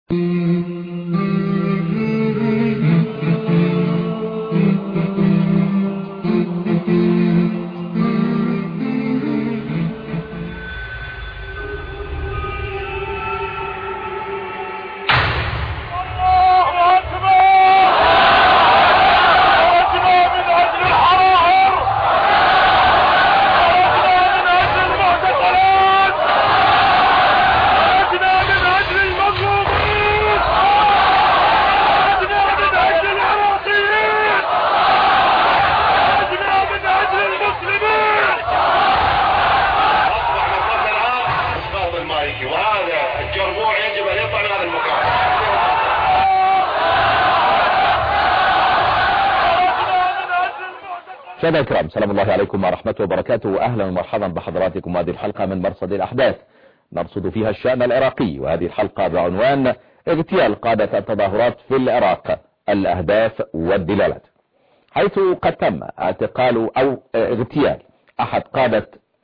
مشاهدينا الكرام، سلام الله عليكم ورحمته وبركاته، واهلا ومرحبا بحضراتكم. هذه الحلقة من مرصد الاحداث نرصد فيها الشأن العراقي، وهذه الحلقة بعنوان اغتيال قادة التظاهرات في العراق، الاهداف والدلالات. حيث قد تم اعتقال او اغتيال احد قادة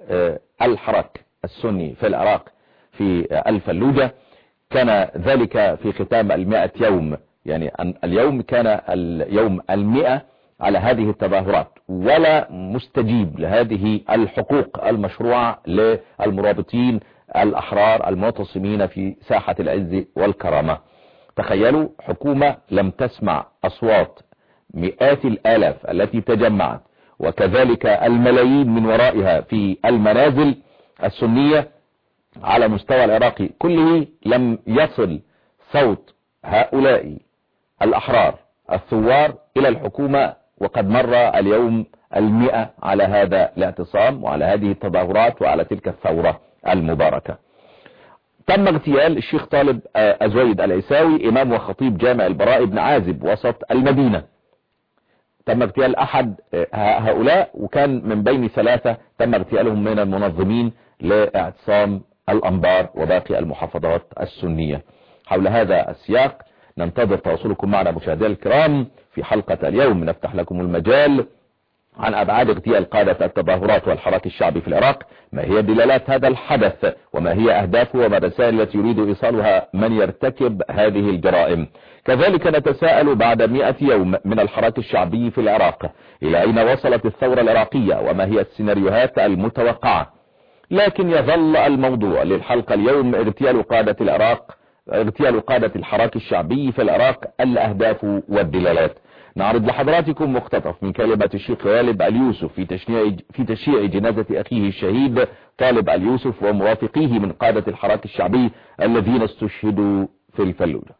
الحراك السني في العراق في الفلوجة، كان ذلك في ختام 100 يوم، يعني اليوم كان اليوم 100 على هذه التظاهرات، ولا مستجيب لهذه الحقوق المشروعة للمرابطين الأحرار المعتصمين في ساحة العز والكرامة. تخيلوا، حكومة لم تسمع أصوات مئات الآلاف التي تجمعت، وكذلك الملايين من ورائها في المنازل السنية على مستوى العراقي كله، لم يصل صوت هؤلاء الأحرار الثوار إلى الحكومة، وقد مر اليوم 100 على هذا الاعتصام وعلى هذه التظاهرات وعلى تلك الثورة المباركة. تم اغتيال الشيخ طالب الزويد العيساوي، إمام وخطيب جامع البراء بن عازب وسط المدينة. تم اغتيال أحد هؤلاء، وكان من بين 3 تم اغتيالهم من المنظمين لاعتصام الأنبار وباقي المحافظات السنية. حول هذا السياق ننتظر تواصلكم معنا مشاهدينا الكرام في حلقة اليوم. نفتح لكم المجال عن أبعاد اغتيال قادة التظاهرات والحراك الشعبي في العراق، ما هي دلالات هذا الحدث، وما هي أهدافه، وما الرسائل التي يريد إيصالها من يرتكب هذه الجرائم. كذلك نتساءل بعد 100 يوم من الحراك الشعبي في العراق، إلى أين وصلت الثورة العراقية، وما هي السيناريوهات المتوقعة. لكن يظل الموضوع للحلقة اليوم اغتيال قادة العراق، اغتيال قادة الحراك الشعبي في العراق، الأهداف والدلالات. نعرض لحضراتكم مقتطف من كلمة الشيخ غالب اليوسف في تشييع جنازة أخيه الشهيد طالب اليوسف ومرافقيه من قادة الحراك الشعبي الذين استشهدوا في الفلوجة.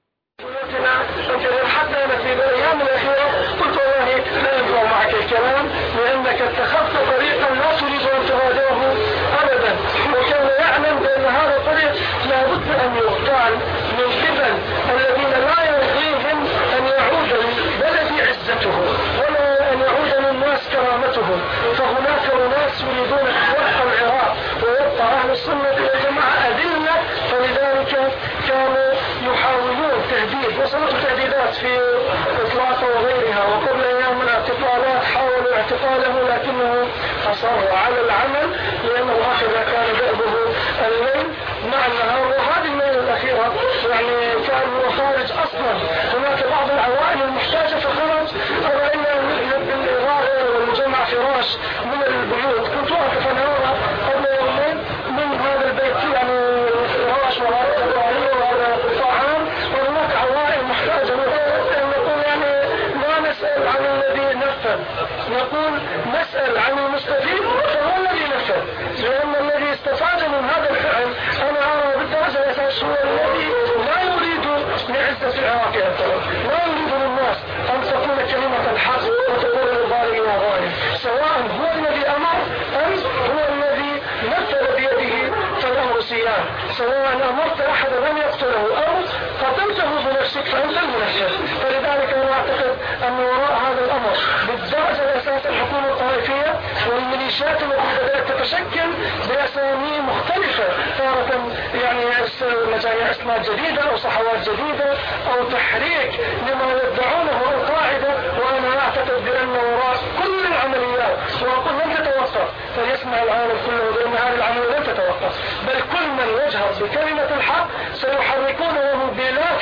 حتى أنا في الأيام الأخيرة قلت والله لا ينفع معك الكلام، لأنك اتخذت طريقا لا تريد أن تغادره أبدا، وكان يعلم بأن هذا الطريق لابد أن يقطع من قبل الذين لا يرضيهم أن يعود للبلد عزته ولا أن يعود للناس كرامتهم. فهناك أناس يريدون أن يبقى العراق ويبقى أهل السنة والجماعة أذلة، فلذلك كانوا يحاولون تهديد، وصلت تهديدات في إطلاق وغيرها، وقبل أيام الاعتقالات حاولوا اعتقاله لكنه أصر على العمل، لأنه هكذا كان دأبه الليل مع النهار. وهذه الليلة الأخيرة يعني كان هو خارج أصلا، هناك بعض العوائل المحتاجة فخرج، رأينا بالإضاءة والجمع فراش من البيوت. كنت واقف أنا قبل يومين من هذا البيت، يعني فراش وهذا الطعام وهذا الطعام، وهناك عوائل محتاجة. نقول يعني لا نسأل عن الذي نفذ، نقول نسأل عن المستفيد فهو الذي نفذ، لأن الذي استفاد من هذا الفعل أنا أرى بالدرجة الأساس هو الذي لا يريد لعزة العراق أبدا، لا يريد للناس أن تكون كلمة الحق وتقول للظالمين ظالم، سواء هو الذي أمر أم هو الذي نفذ بيده فله سيان. سواء أمرت أحدا أن يقتله أو قتلته بنفسك فأنت المنفذ. فلذلك أنا أعتقد أن وراء هذا الأمر بالدرجة الأساس الحكومة الطائفية والميليشيات التي بدأت تتشكل بأسامي مختلفة، تارة يعني مجاميع إسلام جديدة أو صحوات جديدة أو تحريك لما يدعونه القاعدة. وأنا أعتقد بأن وراء كل العمليات، وأقول لن تتوقف، فليسمع العالم كله بأن هذه العملية لن تتوقف، بل كل من يجهر بكلمة الحق سيحركونه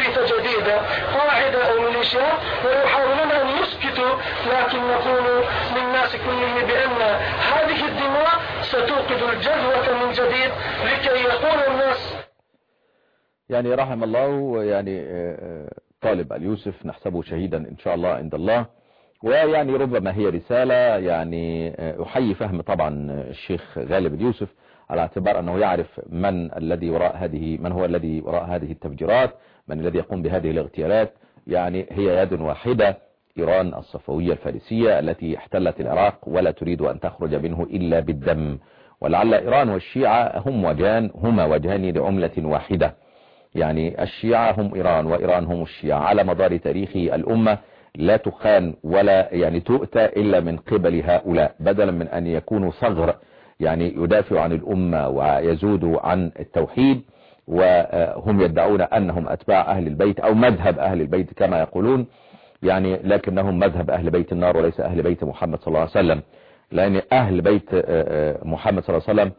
طائفة جديدة قاعدة أو ميليشيا ويحاولون أن يسكتوا، لكن نقول للناس كلهم بأن هذه الدماء ستوقد الجذوة من جديد لكي يقول الناس. يعني رحم الله يعني طالب اليوسف، نحسبه شهيدا إن شاء الله عند الله. ويعني ربما هي رسالة يعني أحيي فهم طبعا الشيخ غالب اليوسف على اعتبار أنه يعرف من هو الذي وراء هذه التفجيرات، من الذي يقوم بهذه الاغتيالات. يعني هي يد واحدة، إيران الصفوية الفارسية التي احتلت العراق ولا تريد أن تخرج منه إلا بالدم. ولعل إيران والشيعة هما وجهان لعملة واحدة. يعني الشيعة هم إيران وإيران هم الشيعة على مدار تاريخ الأمة، لا تخان ولا يعني تؤتى إلا من قبل هؤلاء، بدلا من أن يكونوا ثغر يعني يدافع عن الأمة ويزود عن التوحيد، وهم يدعون أنهم أتباع أهل البيت أو مذهب أهل البيت كما يقولون، يعني لكنهم مذهب أهل بيت النار وليس أهل بيت محمد صلى الله عليه وسلم. لأن أهل بيت محمد صلى الله عليه وسلم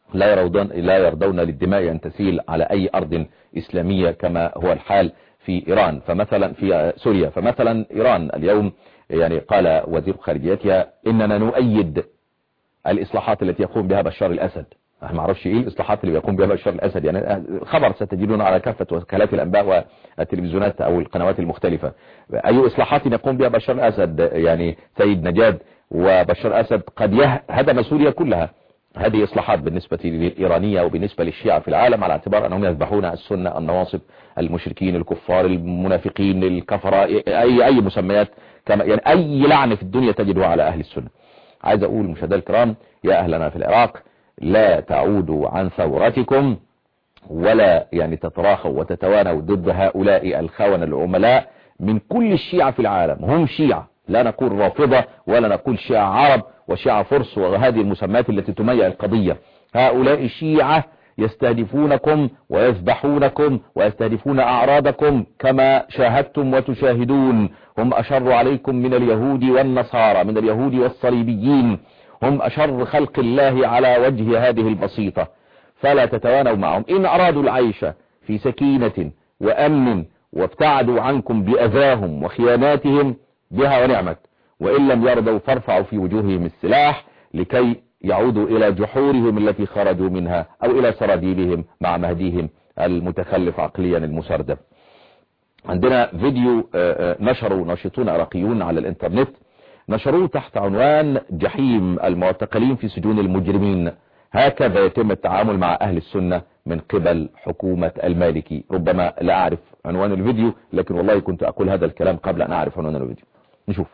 لا يرضون للدماء أن تسيل على أي أرض إسلامية كما هو الحال في إيران، فمثلا في سوريا. فمثلا إيران اليوم يعني قال وزير خارجيتها إننا نؤيد الإصلاحات التي يقوم بها بشار الأسد. ما اعرفش إيه الإصلاحات اللي يقوم بها بشار الأسد، يعني خبر ستجدون على كافة وكالات الأنباء والتلفزيونات أو القنوات المختلفة. أي إصلاحات يقوم بها بشار الأسد؟ يعني سيد نجاد وبشار الأسد قد هدم سوريا كلها. هذه إصلاحات بالنسبة للإيرانية وبالنسبة للشيعة في العالم على اعتبار أنهم يذبحون السنة، النواصب، المشركين، الكفار، المنافقين، الكفراء، أي مسميات يعني أي لعنة في الدنيا تجدها على أهل السنة. عايز أقول مشاهدينا الكرام، يا أهلنا في العراق، لا تعودوا عن ثورتكم ولا يعني تتراخوا وتتوانوا ضد هؤلاء الخونة العملاء من كل الشيعة في العالم. هم شيعة، لا نقول رافضة ولا نقول شيعة عرب وشيعة فرس وهذه المسميات التي تميع القضية. هؤلاء شيعة يستهدفونكم ويذبحونكم ويستهدفون أعراضكم كما شاهدتم وتشاهدون. هم أشر عليكم من اليهود والنصارى، من اليهود والصليبيين. هم أشر خلق الله على وجه هذه البسيطة، فلا تتوانوا معهم. إن أرادوا العيش في سكينة وأمن وابتعدوا عنكم بأذاهم وخياناتهم بها ونعمت، وإن لم يرضوا فارفعوا في وجوههم السلاح لكي يعودوا إلى جحورهم التي خرجوا منها أو إلى سراديبهم مع مهديهم المتخلف عقليا المسردب. عندنا فيديو نشروا ناشطون عراقيون على الانترنت، نشروه تحت عنوان جحيم المعتقلين في سجون المجرمين، هكذا يتم التعامل مع أهل السنة من قبل حكومة المالكي. ربما لا أعرف عنوان الفيديو، لكن والله كنت أقول هذا الكلام قبل أن أعرف عنوان الفيديو. نشوف.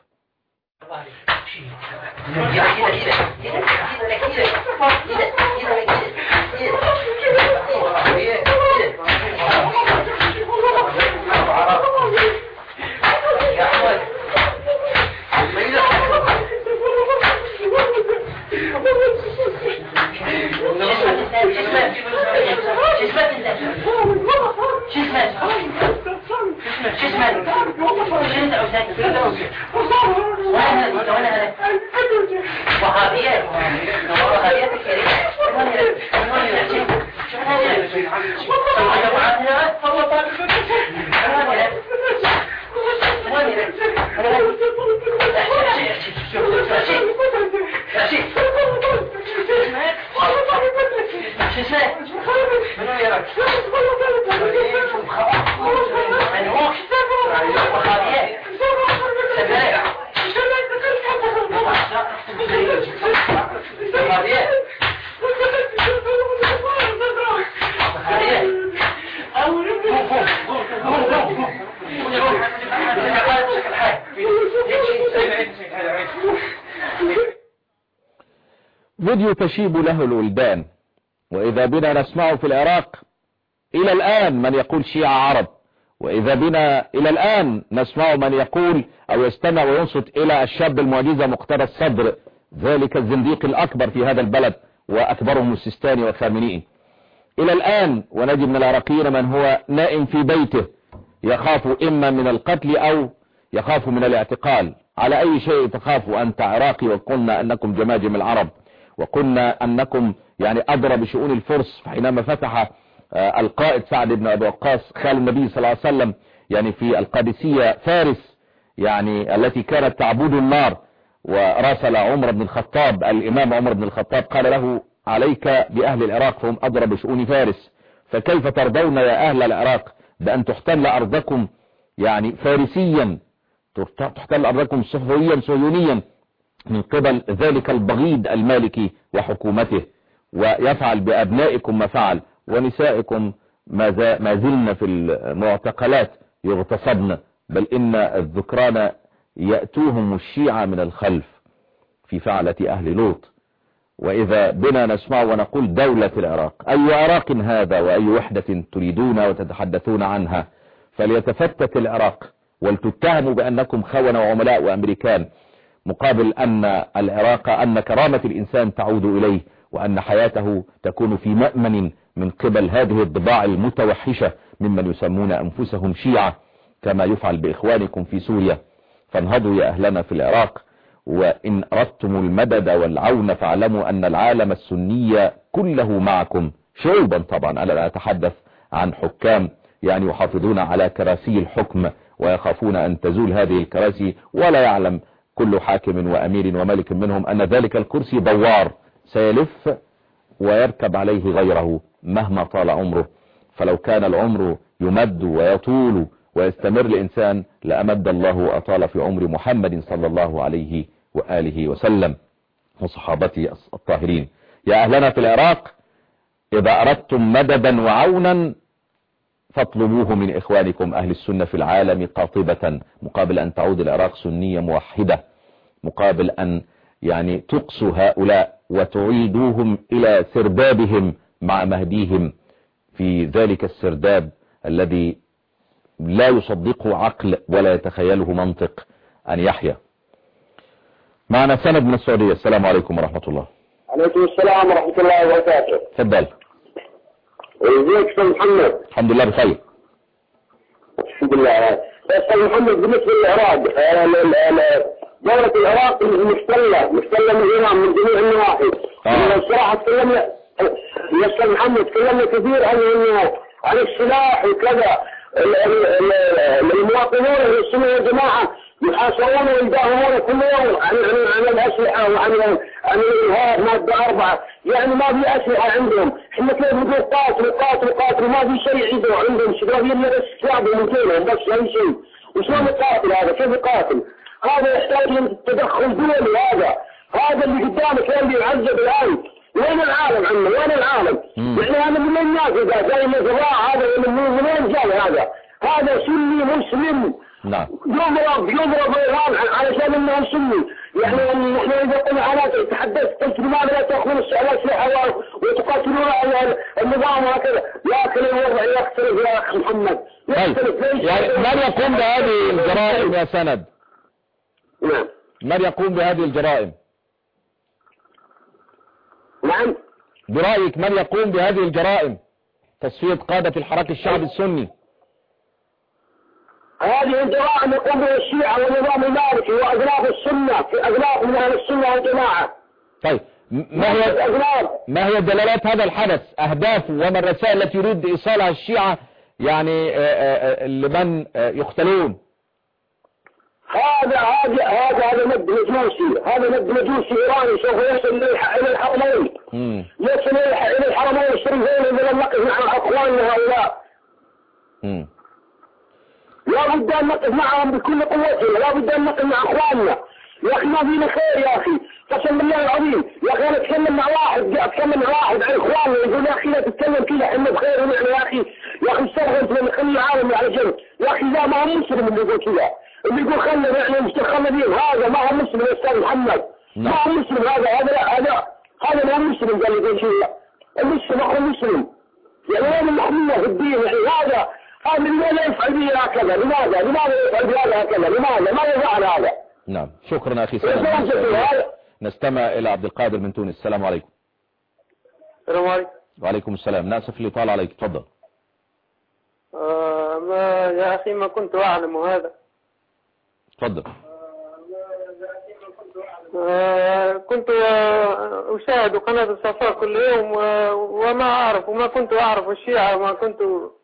فيديو تشيب له الولدان، وإذا بنا نسمع في العراق إلى الآن من يقول شيعة عرب، وإذا بنا إلى الآن نسمع من يقول أو يستمع وينصت إلى الشاب المعجزة مقتدى الصدر، ذلك الزنديق الأكبر في هذا البلد وأكبرهم السيستاني وخامنئي. إلى الآن ونجد من العراقيين من هو نائم في بيته يخاف إما من القتل أو يخاف من الاعتقال. على أي شيء تخاف أنت عراقي؟ وقلنا أنكم جماجم العرب، وقلنا أنكم يعني أدرى بشؤون الفرس حينما فتح القائد سعد بن أبي وقاص خال النبي صلى الله عليه وسلم يعني في القادسية فارس يعني التي كانت تعبد النار، وراسل عمر بن الخطاب الإمام عمر بن الخطاب قال له عليك بأهل العراق فهم أضرب بشؤون فارس، فكيف ترضون يا أهل العراق بأن تحتل أرضكم يعني فارسيا، تحتل أرضكم صهيونيا من قبل ذلك البغيض المالكي وحكومته، ويفعل بأبنائكم ما فعل، ونسائكم ما زلن في المعتقلات يغتصبن، بل إن الذكران يأتوهم الشيعة من الخلف في فعلة أهل لوط. وإذا بنا نسمع ونقول دولة العراق، أي عراق هذا وأي وحدة تريدون وتتحدثون عنها؟ فليتفتت العراق ولتتهموا بأنكم خونة وعملاء وأمريكان، مقابل أن العراق أن كرامة الإنسان تعود إليه، وأن حياته تكون في مأمن من قبل هذه الضباع المتوحشة ممن يسمون أنفسهم شيعة، كما يفعل بإخوانكم في سوريا. فانهضوا يا أهلنا في العراق، وإن أردتم المدد والعون فاعلموا أن العالم السني كله معكم، شعوبا طبعا، أنا لا أتحدث عن حكام يعني يحافظون على كراسي الحكم ويخافون أن تزول هذه الكراسي، ولا يعلم كل حاكم وأمير وملك منهم أن ذلك الكرسي دوار سيلف ويركب عليه غيره مهما طال عمره. فلو كان العمر يمد ويطول ويستمر الإنسان لأمد الله وأطال في عمر محمد صلى الله عليه وآله وسلم وصحابته الطاهرين. يا أهلنا في العراق، إذا أردتم مددا وعونا فاطلبوه من إخوانكم أهل السنة في العالم قاطبة، مقابل أن تعود العراق سنية موحدة، مقابل أن يعني تقصوا هؤلاء وتعيدوهم إلى سردابهم مع مهديهم في ذلك السرداب الذي لا يصدقه عقل ولا يتخيله منطق أن يحيا. معنا سند من السعودية. السلام عليكم ورحمة الله. عليكم السلام ورحمة الله وبركاته. تفضل. ازيك استاذ محمد؟ الحمد لله بخير. الحمد لله. استاذ محمد، بالنسبة للعراق، دولة العراق محتلة من إيران من جميع النواحي. الصراحة تكلمنا يا استاذ محمد، تكلمنا كثير عن السلاح وكذا. المواطنون السنة والجماعة يحاصرون ويداهمون كل يوم عن الأسلحة وعن الإرهاب مادة 4، يعني ما في أسلحة عندهم. احنا كيف نقول قاتلوا ما في شيء عندهم شبابين بس شعبهم من كيلهم بس أي شيء. وشلون يقاتل هذا؟ كيف يقاتل؟ هذا يحتاج تدخل دولي. هذا اللي قدامك اللي يعذب الآن. وين العالم عنه؟ وين العالم؟ يعني هذا من وين ناقل زي ما زراع هذا من وين جاء هذا سني مسلم. نعم. يضرب إيران علشان انه سني. يعني نحن اذا قلنا انا تحدثت قلت لماذا لا تاخذون الاسلحه وتقاتلون النظام هكذا، لكن الوضع يختلف يا اخي محمد. يعني من يقوم بهذه الجرائم يا سند؟ نعم. من يقوم بهذه الجرائم؟ نعم. برأيك من يقوم بهذه الجرائم؟ تصفية قادة الحراك الشعبي السني. هذه الجرائم يقوم بها الشيعة والنظام المالكي وأغلاف السنة، في أغلاف من أهل السنة والجماعة. طيب ما هي دلالات هذا الحدث؟ أهدافه وما الرسائل التي يريد إيصالها الشيعة يعني لمن يقتلون؟ هذا مد مجوسي، هذا مد مجوسي إيراني سوف يصل إلى الحرمين. يصل إلى الحرمين الشريفين إذا لم نقف مع أخواننا هؤلاء. لا بد أن نقف معهم بكل قوتنا، لا بد أن نقف مع أخواننا. يا أخي ما فينا خير يا أخي، قسم بالله العظيم. يا أخي أنا أتكلم مع واحد عن إخواننا يقول يا أخي لا تتكلم كذا، إحنا بخير ونحن يا أخي استغفر أنت من خلي العالم على جنب. يا أخي لا، ما هو مسلم اللي يقول كذا، اللي يقول خلنا نحن مستخلدين، هذا ما هو مسلم يا أستاذ محمد. ما هو مسلم هذا ما هو مسلم قال يقول كذا. المسلم أخو المسلم، يعني وين المحمية في الدين؟ يعني هذا لماذا يفعل به هكذا؟ لماذا يفعل بهذا هكذا؟ لماذا؟ ما يفعل هذا؟ نعم. شكرا أخي سلام. نستمع إلى عبد القادر من تونس. السلام عليكم. السلام عليكم. وعليكم السلام. ناسف اللي طال عليك. تفضل. يا أخي ما كنت أعلم هذا. تفضل. كنت أشاهد قناة الصفاء كل يوم وما أعرف وما كنت أعرف الشيعة وما كنت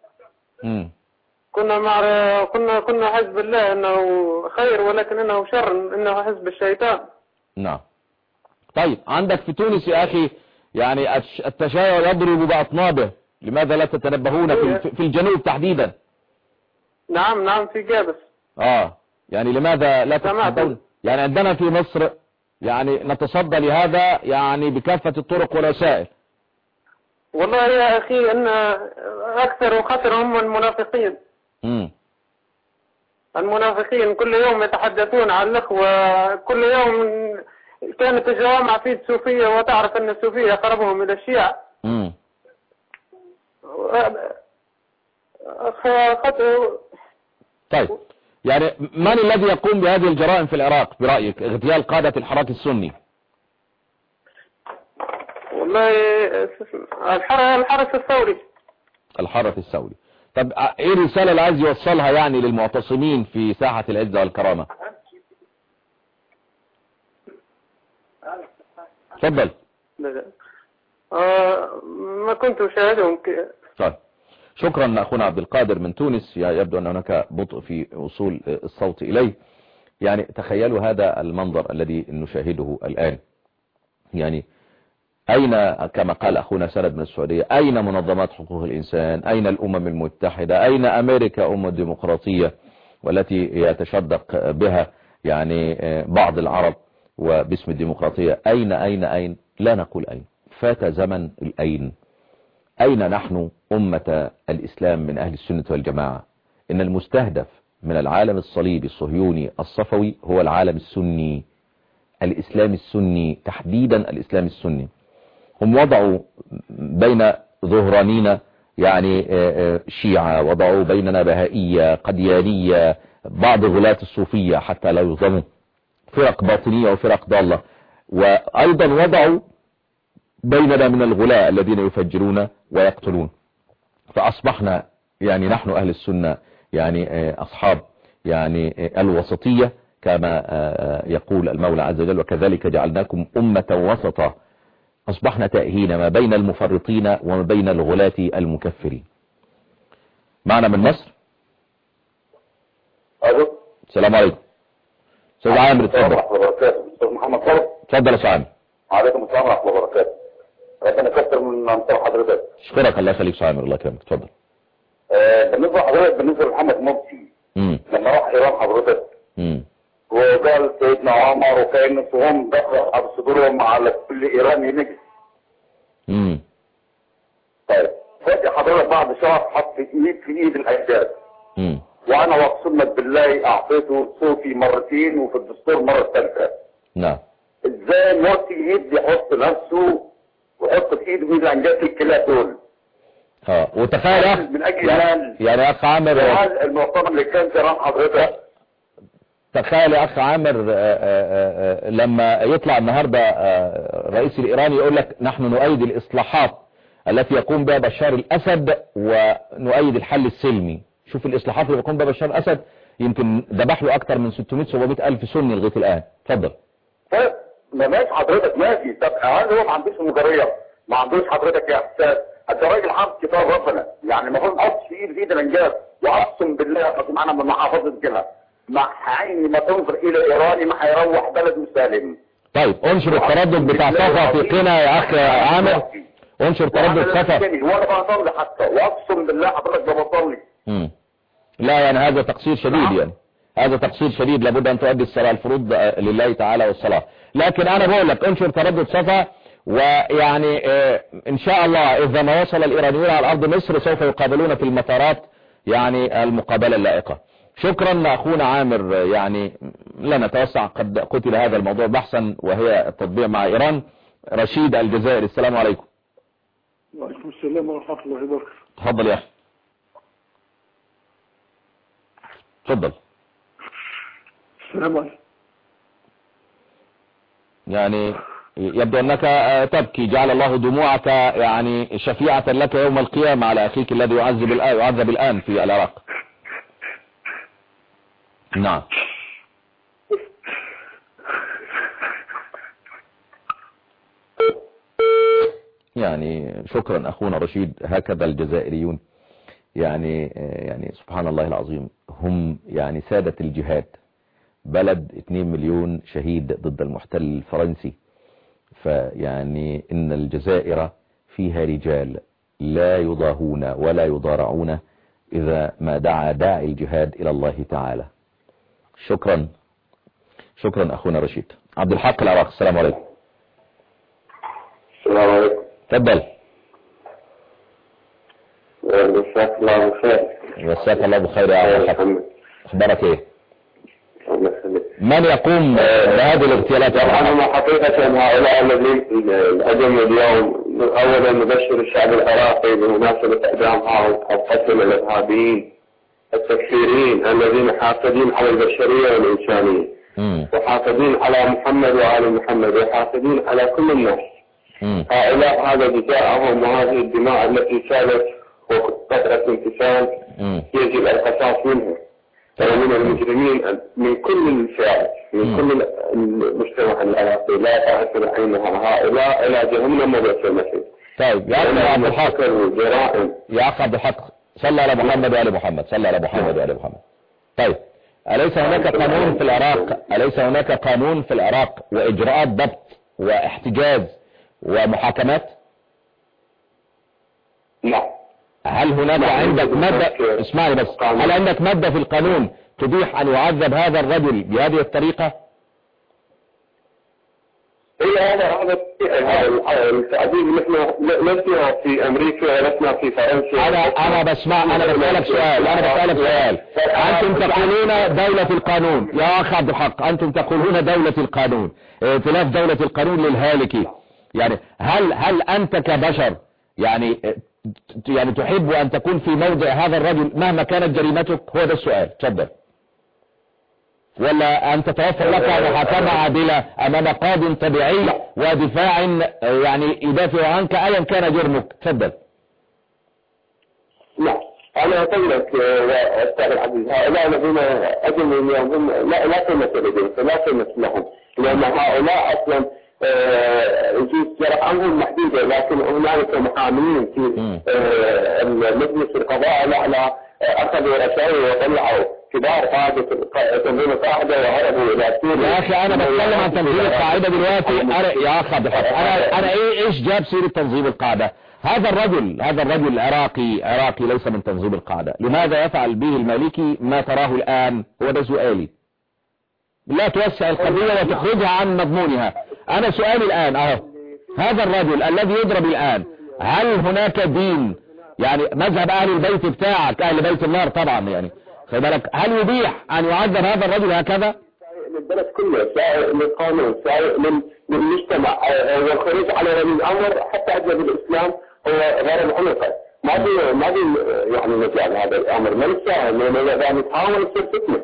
كنا حزب الله إنه خير ولكن إنه شر إنه حزب الشيطان. نعم. طيب عندك في تونس يا أخي يعني التشيع يضرب بأطنابه، لماذا لا تتنبهون في الجنوب تحديدا؟ نعم في جابس. يعني لماذا لا تتنبهون؟ يعني عندنا في مصر يعني نتصدى لهذا يعني بكافة الطرق والوسائل. والله يا أخي أن أكثر خطر هم المنافقين. المنافقين كل يوم يتحدثون عن الأخوة، كل يوم كانت الجوامع في الصوفية وتعرف أن الصوفية قربهم إلى الشيعة. طيب يعني من الذي يقوم بهذه الجرائم في العراق برأيك؟ اغتيال قادة الحراك السني. والله الحرس الثوري. الحرس الثوري. طب ايه الرسالة اللي عايز يوصلها يعني للمعتصمين في ساحة العزة والكرامة؟ تفضل. ما كنت أشاهدهم. طيب شكرا أخونا عبد القادر من تونس. يبدو أن هناك بطء في وصول الصوت إليه. يعني تخيلوا هذا المنظر الذي نشاهده الآن. يعني أين كما قال أخونا سند من السعودية، أين منظمات حقوق الإنسان؟ أين الأمم المتحدة؟ أين أمريكا أم الديمقراطية والتي يتشدق بها يعني بعض العرب وباسم الديمقراطية؟ أين لا نقول أين. فات زمن الأين. أين نحن أمة الإسلام من أهل السنة والجماعة؟ إن المستهدف من العالم الصليبي الصهيوني الصفوي هو العالم السني، الإسلام السني تحديدا، الإسلام السني. هم وضعوا بين ظهرانينا يعني شيعة، وضعوا بيننا بهائية قديانية، بعض غلاة الصوفية حتى لا يظلموا، فرق باطنية وفرق ضالة، وأيضا وضعوا بيننا من الغلاة الذين يفجرون ويقتلون. فأصبحنا يعني نحن أهل السنة يعني أصحاب يعني الوسطية كما يقول المولى عز وجل: وكذلك جعلناكم أمة وسطا. أصبحنا تأهين ما بين المفرطين وما بين الغلاة المكفرين. معنا من مصر. ألو. السلام عليكم. أستاذ عامر اتفضل. أستاذ محمد صالح. اتفضل يا أستاذ عامر. وعليكم السلام ورحمة الله وبركاته. ربنا يكثر من منطقة حضرتك. اشكرك الله يخليك يا عامر، الله يكرمك. اتفضل. بالنسبة لحضرتك، بالنسبة لمحمد مرسي لما راح إيران حضرتك وقال سيدنا عمر وكأن هم دخلوا على صدورهم على كل إيراني نجس. طيب فجأة حضرتك بعد شهر حط في إيد الأجداد. وأنا واقسمك بالله أعطيته صوتي مرتين وفي الدستور مرة ثالثة. نعم. إزاي مرسي يدي يحط نفسه ويحط في إيده إيد الأنجاز الكلاب دول؟ وتخيل من أجل يعني يا أخ عامر المؤتمر اللي كان في إيران حضرتك. تخيل يا أخ عامر لما يطلع النهاردة الرئيس الإيراني يقول لك نحن نؤيد الإصلاحات التي يقوم بها بشار الأسد ونؤيد الحل السلمي. شوف الإصلاحات اللي يقوم بها بشار الأسد، يمكن ذبح له أكثر من 600-700 ألف سني لغاية الآن. اتفضل. طيب ما ماشي حضرتك ماشي. طب هل هو ما عندوش مجرية؟ ما عندوش حضرتك يا إحساس؟ انت راجل حافظ كتاب ربنا، يعني المفروض نحط في ايد الانجاز. واقسم بالله اقسم انا من محافظه كده مع عين ما تنظر الى ايراني ما هيروح بلد مسالم. طيب انشر التردد بتاع صفا في قنا يا اخ عامر، انشر تردد صفا. وانا بصلي حتى واقسم بالله حضرتك بصلي. لا يعني هذا تقصير شديد، يعني هذا تقصير شديد. لابد ان تؤدي الصلاه الفروض لله تعالى والصلاه. لكن انا بقول لك انشر تردد صفا، ويعني ان شاء الله اذا ما وصل الايرانيون على ارض مصر سوف يقابلون في المطارات يعني المقابلة اللائقة. شكرا اخونا عامر. يعني لا نتوسع، قد قتل هذا الموضوع بحثا وهي التطبيع مع ايران. رشيد الجزائري، السلام عليكم. وعليكم السلام ورحمة الله وبركاته. تفضل يا اخي. تفضل. السلام عليكم. يعني يبدو أنك تبكي، جعل الله دموعك يعني شفيعة لك يوم القيامة على أخيك الذي يعذب الآن في العراق. نعم. يعني شكرا أخونا رشيد. هكذا الجزائريون يعني سبحان الله العظيم، هم يعني سادة الجهاد، بلد 2 مليون شهيد ضد المحتل الفرنسي. فيعني إن الجزائر فيها رجال لا يضاهون ولا يضارعون إذا ما دعا داعي الجهاد إلى الله تعالى. شكرا أخونا رشيد. عبد الحق العراق، السلام عليكم. السلام عليكم. تفضل. مساك الله بخير. مساك الله بخير يا عبد الحق. اخبارك ايه؟ من يقوم بهذه الاغتيالات؟ طبعا حقيقة هؤلاء الذين الهجم اليوم اولا نبشر الشعب العراقي بمناسبة اعدام القتل الارهابيين التكفيريين الذين حاسدين على البشرية والإنسانية، وحاسدين على محمد وآل محمد، وحاسدين على كل الناس. هؤلاء هذا جزاءهم، وهذه الدماء التي سالت وقطرة انتساب يجب القصاص منها ومن المجرمين من كل الفئات، من كل المجتمع العراقي، لا تعثر عينها هؤلاء إلى جهنم وبئس المصير. طيب يا أخي عبد الحق، يا أخي عبد الحق، صلى على محمد وآل محمد، صلى على محمد وآل محمد. طيب أليس هناك قانون في العراق؟ أليس هناك قانون في العراق وإجراءات ضبط واحتجاز ومحاكمات؟ لا. هل هناك عندك مادة، اسمعني بس، هل عندك مادة في القانون تبيح أن يعذب هذا الرجل بهذه الطريقة؟ هذا التعذيب. نحن لسنا في أمريكا ولسنا في فرنسا. أنا بسألك سؤال. أنتم تقولون دولة القانون يا أخي عبد الحق، أنتم تقولون دولة القانون، ائتلاف دولة القانون للهالك. يعني هل أنت كبشر يعني تحب أن تكون في موضع هذا الرجل مهما كانت جريمتك؟ هو ده السؤال. تفضل. ولا أن تتوفر لك محاكمة عادلة أمام قاض طبيعي ودفاع يعني يدافع عنك أيا كان جرمك؟ تفضل. لا، أنا أقول لك يا أستاذ العزيز، هؤلاء الذين أجمعوا اليوم لا قيمة لديهم، لا قيمة لهم، لأن هؤلاء أصلا يجوز جرى عنهم محدودة، لكن هنالك محامين في مجلس القضاء الأعلى أخذوا رشاوي وطلعوا كبار قادة تنظيم القاعدة وهربوا إلى سوريا. يا أخي أنا بتكلم عن تنظيم القاعدة دلوقتي. يا أخي عبد الحق، أنا إيش جاب سيرة تنظيم القاعدة؟ هذا الرجل عراقي ليس من تنظيم القاعدة. لماذا يفعل به المالكي ما تراه الآن؟ هو ده سؤالي. لا توسع القضية وتخرجها عن مضمونها. أنا سؤالي الآن أهو، هذا الرجل الذي يضرب الآن، هل هناك دين يعني مذهب أهل البيت بتاعك، أهل بيت النار طبعا، يعني خلي بالك، هل يبيح أن يعذب هذا الرجل هكذا؟ للبلد كله، سواء للقانون، سواء للمجتمع، والخروج على ولي الأمر حتى أجنب الإسلام هو غير محنقة. ما في يعني مجال هذا الأمر، ما يستاهل، لأنه يتحاول يصير فتنة.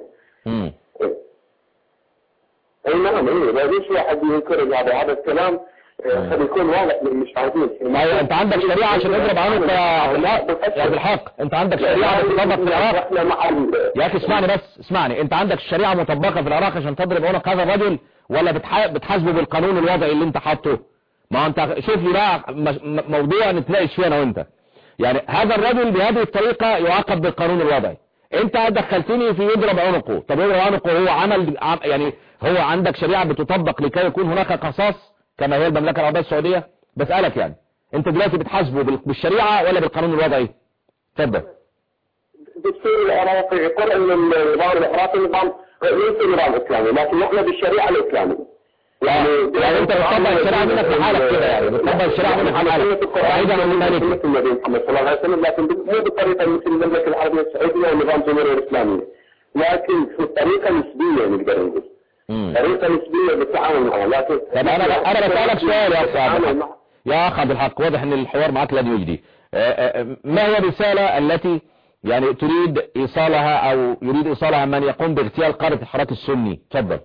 اي نعم، ليش واحد ينكر هذا الكلام؟ قد يكون واضح للمشاهدين. انت عندك شريعة عشان تضرب عنك يا بالحق، انت عندك شريعة مطبقة في العراق يا اخي. اسمعني بس، اسمعني، انت عندك شريعة مطبقة في العراق عشان تضرب عنك هذا الرجل، ولا بتحاسبه بالقانون الوضعي اللي انت حاطه؟ ما انت شوف لي بقى موضوع نتناقش فيه انا وانت. يعني هذا الرجل بهذه الطريقة يعاقب بالقانون الوضعي، انت دخلتني في يضرب عنقه. طب يضرب عنقه هو عمل يعني هو عندك شريعة بتطبق لكي يكون هناك قصاص كما هي المملكة العربية السعودية؟ بسألك يعني انت دلوقتي بتحاسبه بالشريعة ولا بالقانون الوضعي؟ تفضل. بالدستور العراقي يقول ان النظام العراقي نظام ليس نظام اسلامي، لكن نحن بالشريعة الاسلامية. يعني انت بتطبق الشريعة منك لحالك كده، يعني بتطبق الشريعة منك لحالك بعيدا عن المالكي. النبي محمد صلى الله عليه وسلم، لكن مو بالطريقة مثل المملكة العربية السعودية ونظام الجمهورية الاسلامية، لكن في طريقة نسبية نقدر نقول. طريقة نسبية بالتعامل معها. لكن طب انا بسألك سؤال يا اخ عبد الحق، واضح ان الحوار معك لن يجدي. ما هي الرسالة التي يعني تريد ايصالها او يريد ايصالها من يقوم باغتيال قادة الحراك السني؟ تفضل.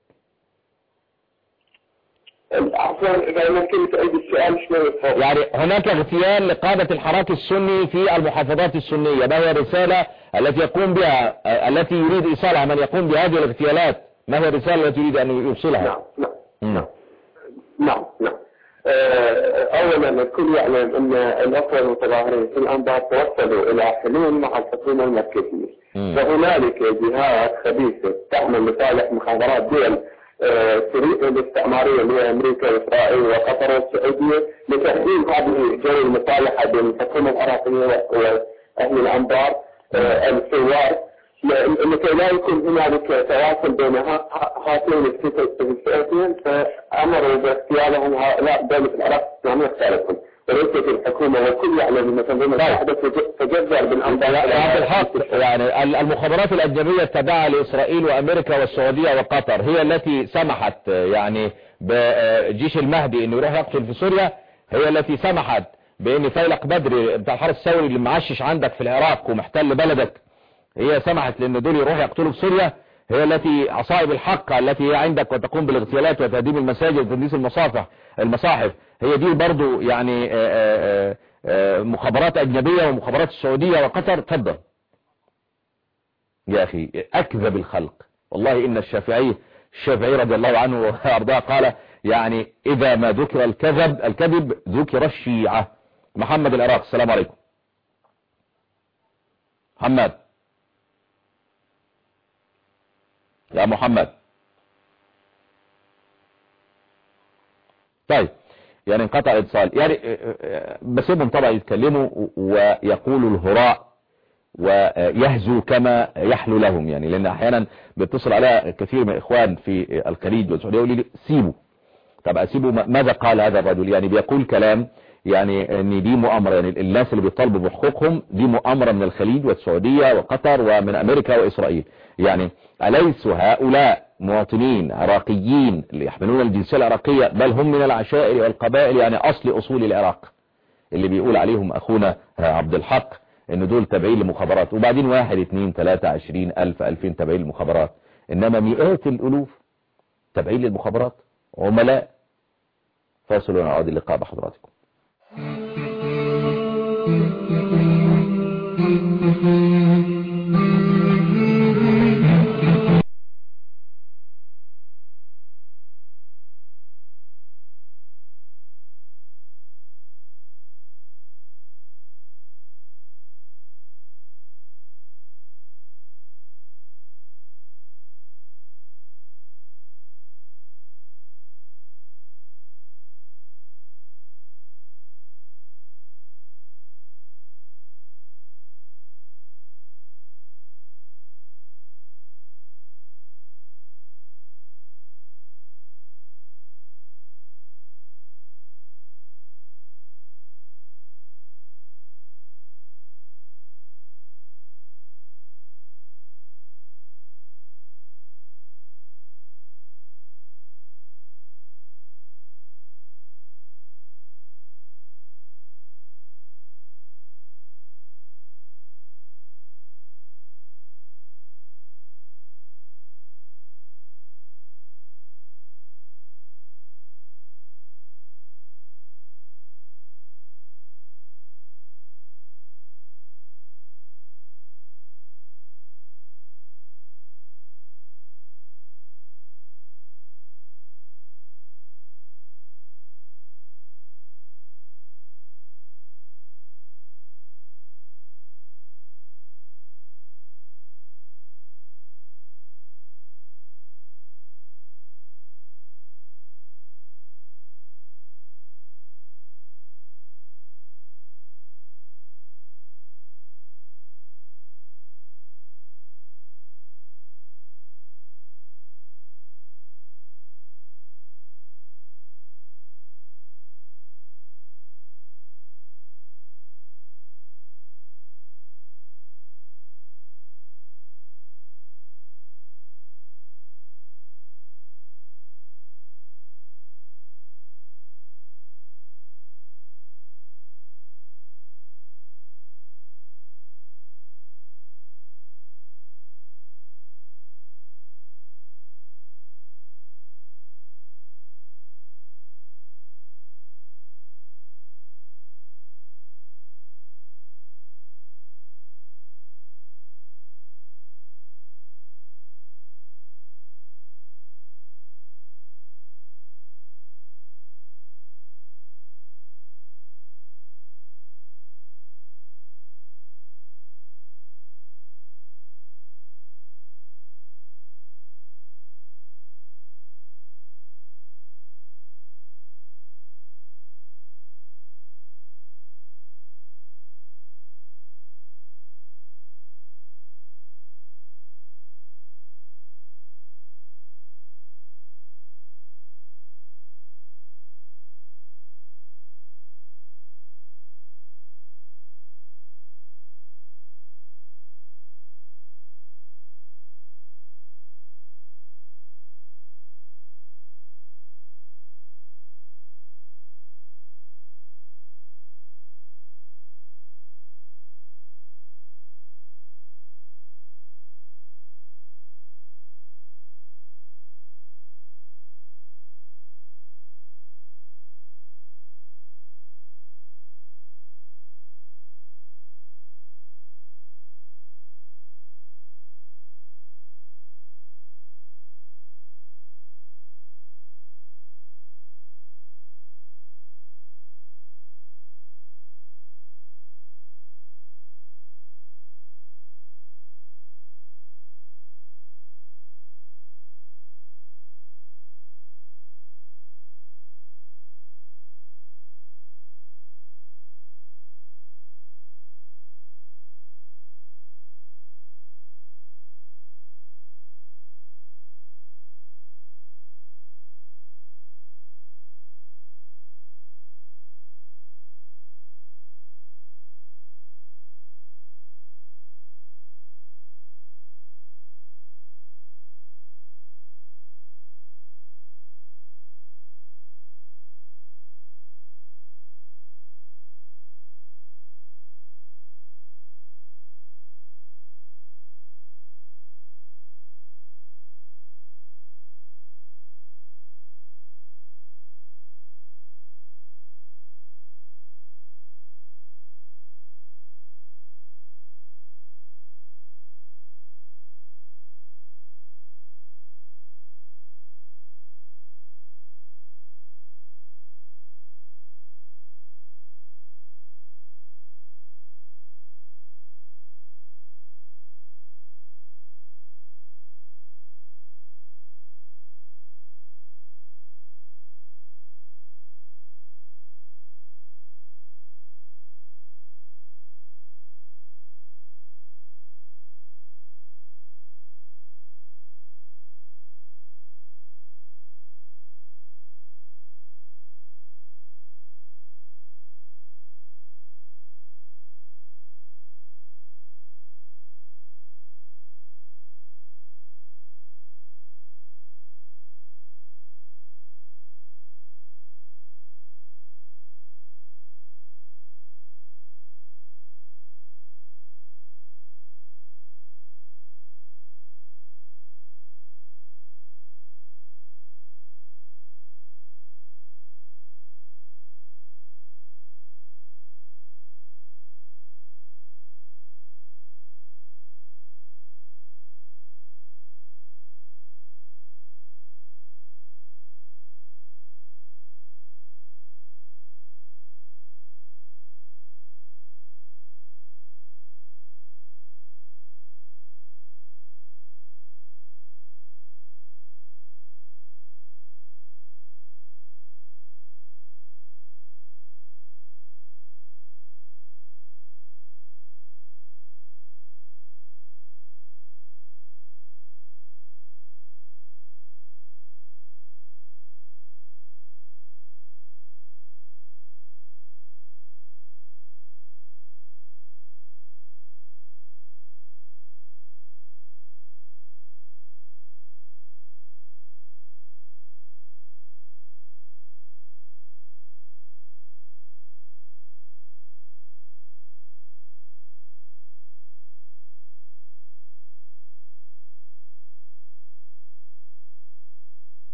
عفوا اذا ممكن تعيد السؤال شوي. يعني هناك اغتيال لقادة الحراك السني في المحافظات السنية، ما هي الرسالة التي يقوم بها، التي يريد ايصالها من يقوم بهذه الاغتيالات؟ ما هي الرسالة التي يريد ان يوصلها؟ نعم. اولا الكل يعلم ان الاخوه المتظاهرين في الانبار توصلوا الى حلول مع الحكومه المركزيه، فهنالك جهات خبيثه تعمل لصالح مخابرات دول الاستعماريه اللي هي امريكا واسرائيل وقطر والسعوديه لتهديد هذه جو المصالحه بين الحكومه العراقيه واهل الانبار الثوار، لكي لا يكون هنالك تواصل بين هاتين الفئتين، فامروا باغتيالهم هؤلاء دولة العراق الاسلاميه اختارتهم وليست الحكومه، والكل يعلم ان تنظيم الوحده تجذر بالانبار. عبد الحق، يعني المخابرات الاجنبيه التابعه لاسرائيل وامريكا والسعوديه وقطر هي التي سمحت يعني بجيش المهدي انه يروح يقتل في سوريا، هي التي سمحت بان فيلق بدري بتاع الحرس الثوري اللي معشش عندك في العراق ومحتل بلدك، هي سمحت لان دول يروحوا يقتلوا في سوريا، هي التي عصائب الحق التي هي عندك وتقوم بالاغتيالات وتهديم المساجد وتدنيس المصاحف، هي دي برضو يعني مخابرات اجنبية ومخابرات السعودية وقطر. تفضل يا اخي، اكذب الخلق والله. ان الشافعي رضي الله عنه وارضاه قال يعني اذا ما ذكر الكذب ذكر الشيعة. محمد العراق، السلام عليكم. محمد يا محمد. طيب يعني انقطع الاتصال، يعني بسيبهم طبعا يتكلموا ويقولوا الهراء ويهزوا كما يحلو لهم، يعني لان احيانا بيتصل عليها كثير من الاخوان في الخليج والسعوديه يقول لي سيبوا. طب اسيبوا؟ ماذا قال هذا الرجل؟ يعني بيقول كلام يعني ان دي مؤامره، يعني الناس اللي بيطالبوا بحقوقهم دي مؤامره من الخليج والسعوديه وقطر ومن امريكا واسرائيل. يعني أليس هؤلاء مواطنين عراقيين اللي يحملون الجنسية العراقية، بل هم من العشائر والقبائل، يعني أصول العراق، اللي بيقول عليهم أخونا عبد الحق إن دول تابعين لمخابرات، وبعدين 1 2 3 20 ألف 2000 تابعين للمخابرات، إنما مئات الألوف تابعين للمخابرات عملاء. فاصل ونعود اللقاء بحضراتكم.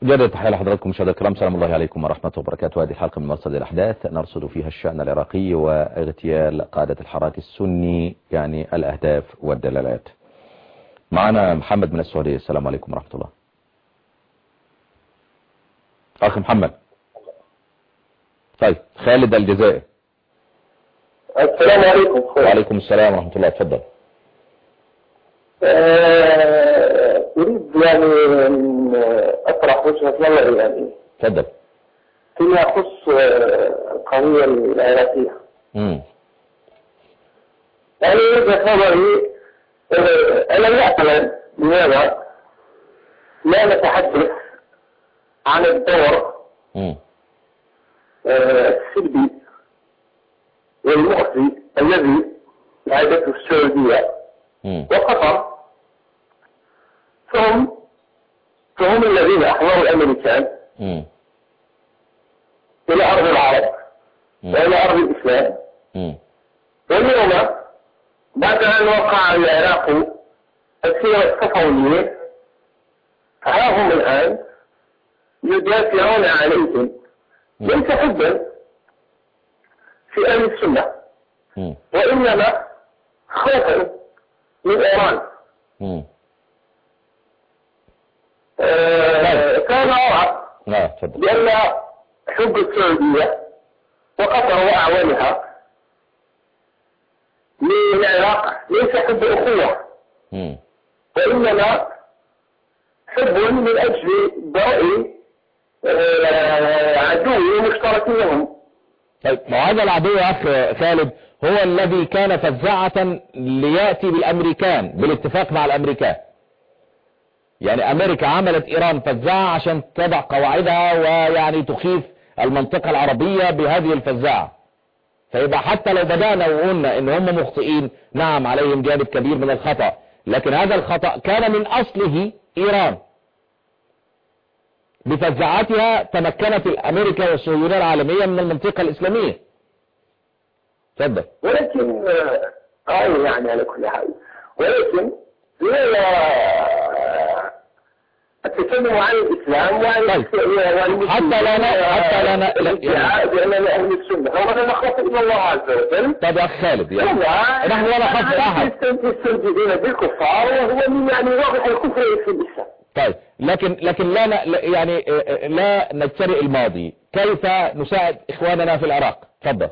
جدد تحية لحضراتكم مشاهدينا الكرام، سلام الله عليكم ورحمة وبركاته. هذه الحلقة من مرصد الأحداث نرصد فيها الشأن العراقي واغتيال قادة الحراك السني، يعني الأهداف والدلالات. معنا محمد من السعودية، السلام عليكم ورحمة الله. أخي محمد. طيب خالد الجزائر. السلام عليكم. وعليكم السلام ورحمة الله، تفضل. أريد يعني أن أطرح وجهة نظري يعني تفضل. فيما يخص القضية العراقية. يعني وجهة نظري أنا لا أعلم لماذا لا نتحدث عن الدور السلبي والمؤذي الذي لعبته السعودية وقطر، فهم الذين أحضروا الأمريكان إلى أرض العرب وإلى أرض الإسلام. واليوم بعد أن وقع العراق السيرة الصفوية فهم الآن يدافعون عليهم ليس حبا في أهل السنة وإنما خوفا من إيران. كان أرى بأن حب السعودية وقطر وأعوانها للعراق ليس حب أخوة وإنما حب من أجل براء عدو مشترك لهم. طيب هذا العدو يا أخ خالد هو الذي كان فزاعة ليأتي بالأمريكان بالاتفاق مع الأمريكان. يعني أمريكا عملت إيران فزاعة عشان تضع قواعدها ويعني تخيف المنطقة العربية بهذه الفزاعة. فيبقى حتى لو بدأنا وقلنا إن هم مخطئين، نعم عليهم جانب كبير من الخطأ، لكن هذا الخطأ كان من أصله إيران. بفزاعتها تمكنت الأمريكا والصهيونية العالمية من المنطقة الإسلامية. تفضل. ولكن يعني على كل حال، ولكن التكلم عن الإسلام وعن حتى لا بأننا أهل السنة ولا نخاف إلا الله عز وجل. طب يا خالد يعني نحن لا نخاف أحد. يستنجدون بالكفار وهو من يعني واضح الكفر في الإسلام. طيب لكن لا نجترئ الماضي. كيف نساعد إخواننا في العراق؟ تفضل.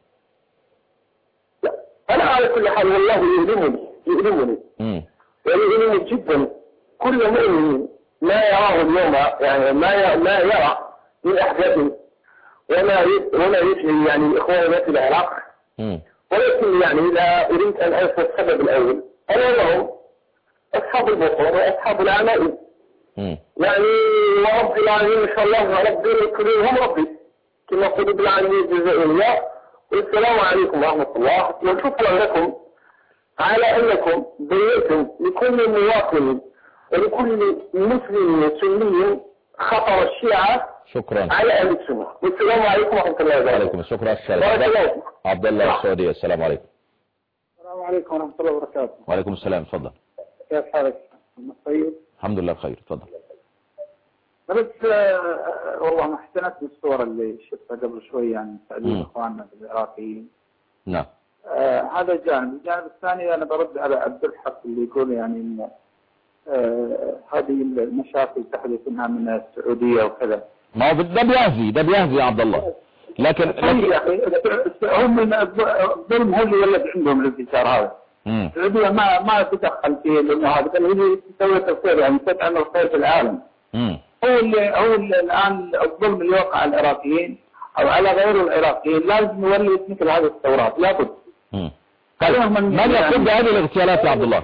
أنا على كل حال والله يؤلمني ويؤلمني جدا كل مؤمن ما يراه اليوم، يعني ما يرى من أحداث وما يجري يعني إخواننا في العراق. ولكن يعني لا أريد أن أنسى السبب الأول، أنا لهم أصحاب البطون وأصحاب العمائم. يعني ورب العالمين إن شاء الله ربي الكريم هم ربي كما قلت العالمين الجزائرية. والسلام عليكم ورحمة الله، وشكرا لكم على أنكم بينتم لكل مواطن ولكل مسلم سني خطر الشيعة. شكرا على أهل السنة. والسلام عليكم ورحمة الله وبركاته. وعليكم الشكر. عبد الله السعودية، السلام عليكم. السلام عليكم ورحمة الله وبركاته. وعليكم السلام، تفضل. كيف حالك؟ طيب الحمد لله بخير، تفضل. بس والله ما احتنت بالصورة اللي شفتها قبل شوي يعني تعليم اخواننا العراقيين. نعم. هذا الجانب الثاني انا برد على عبد الحق اللي يقول يعني ان هذه المشاكل تحدث منها من السعودية وكذا. ما هو ده بيهزي يا عبد الله. لكن هم الظلم هو اللي ولد عندهم الانتشار هذا. السعودية ما تدخل فيه لانه هذا بل هي تسوي الخير، يعني تدعم الخير في العالم. هو اللي الآن الظلم اللي وقع على العراقيين أو على غير العراقيين لازم يولد مثل هذه الثورات لابد. من يقوم بهذه الاغتيالات يا عبد الله؟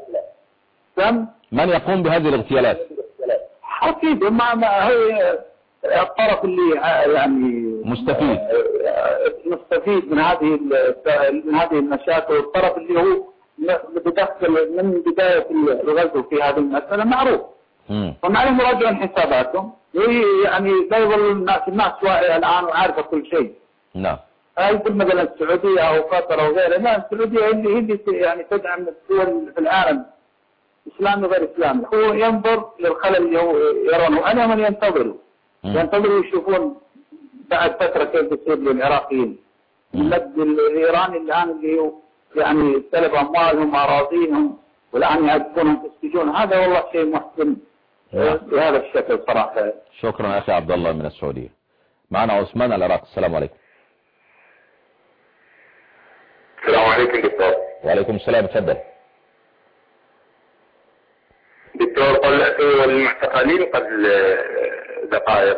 من يقوم بهذه الاغتيالات؟ أكيد ما هي الطرف اللي يعني مستفيد من هذه المشاكل، والطرف اللي هو بدخل من بداية الغزو في هذه المسألة معروف. وما عليهم يراجعون حساباتهم، يعني لا يظل الناس واعية الآن وعارفة كل شيء. نعم. يقول مثلا السعودية أو قطر أو غيرها، لا السعودية هي اللي يعني تدعم الدول في العالم إسلامي غير إسلامي، هو ينظر للخلل اللي هو يرونه. أنا من ينتظروا يشوفون بعد فترة كيف تصير للعراقيين. اللد الإيراني الآن اللي هو يعني سلب أموالهم وأراضيهم والآن يعذبونهم في السجون، هذا والله شيء محزن بهذا الشكل صراحة. شكرا أخي عبد الله من السعودية. معنا عثمان العراق. السلام عليكم. السلام عليكم دكتور. وعليكم السلام، تفضل دكتور. طلعت المعتقلين قبل دقائق.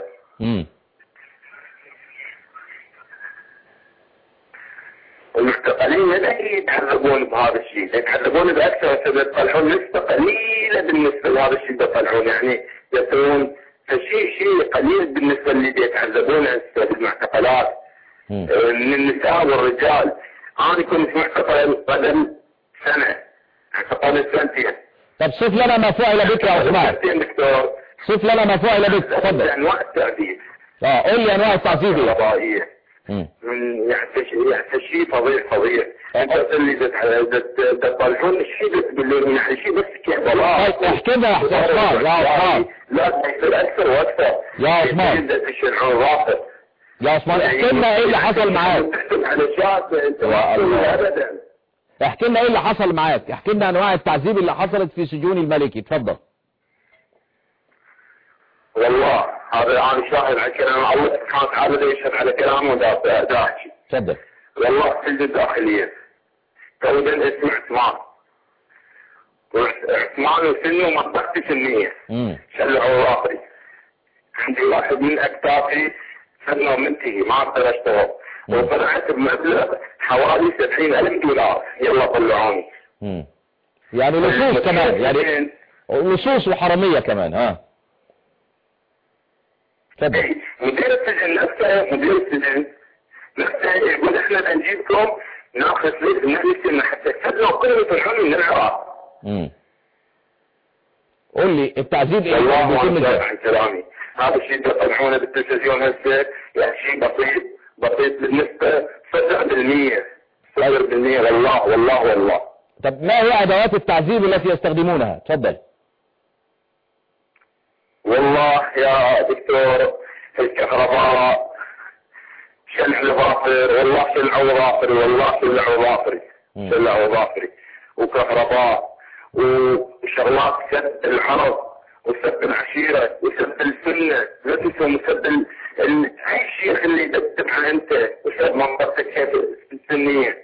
المعتقلين لا يتحذبون بهذا الشيء، يتحذبون بأكثر سبب يطلعون نسبة قليلة بالنسبة لهذا الشيء يطلعون، يعني يسوون شيء قليل بالنسبة اللي يتحذبون بالمعتقلات من النساء والرجال. أنا كنت معتقل قبل سنة، اعتقلت سنتين. طب صف لنا ما فعل بك يا عثمان. سنتين دكتور. صف لنا ما فعل بك، تفضل. أنواع التعذيب. قول لي أنواع التعذيب. القضائية. من يعني شيء فظيع. انت اللي تطلعون الشيء بالليل يعني شيء بس كهبلاء. طيب احكي لنا يا عثمان. يا عثمان لا تصير اكثر واكثر يا عثمان. يا عثمان احكي لنا ايه اللي حصل معاك. احكي لنا ايه اللي حصل معاك، احكي لنا انواع التعذيب اللي حصلت في سجون الملكي، تفضل. والله هذا انا شاهد على كلام الله سبحانه وتعالى، يشهد على كلامه ودا احكي. تفضل. والله سجن الداخليه تودا اسمه عثمان وسنه ومنطقتي سنيه. شلعوا راسي. عندي واحد من اكتافي سنه منتهي ما اقدر اشتغل، وطلعت بمبلغ حوالي 70,000 دولار. يلا طلعوني. يعني لصوص كمان، يعني لصوص وحراميه كمان. ها تفضل. مدير السجن نفسه يقول احنا نجيبكم ناخذ فلوس من السجن حتى تسلوا كلهم يطلعون من العراق. قول لي التعذيب ايه؟ والله عن كلامي هذا الشيء يطلعونه بالتلفزيون هسه يعني شيء بسيط بالنسبه 0% والله. طب ما هي ادوات التعذيب التي يستخدمونها؟ تفضل. والله يا دكتور الكهرباء شلع الظافر، والله شلعوا ظافري وكهرباء وشغلات سب العرب وسب العشيرة وسب السنة، لا تنسوا سب اي شيء اللي تتبعه انت وسب منطقتك كيف السنية.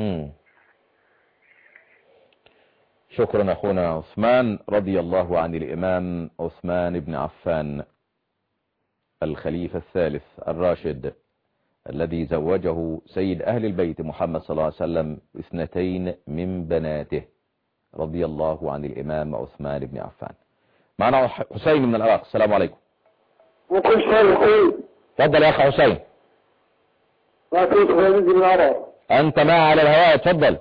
شكرا أخونا عثمان. رضي الله عن الإمام عثمان بن عفان الخليفة الثالث الراشد الذي زوجه سيد أهل البيت محمد صلى الله عليه وسلم 2 من بناته. رضي الله عن الإمام عثمان بن عفان. معنا حسين من العراق. السلام عليكم. وكل شيء. تفضل يا أخي حسين. ما كنت من العراق. أنت معي على الهواء، تفضل.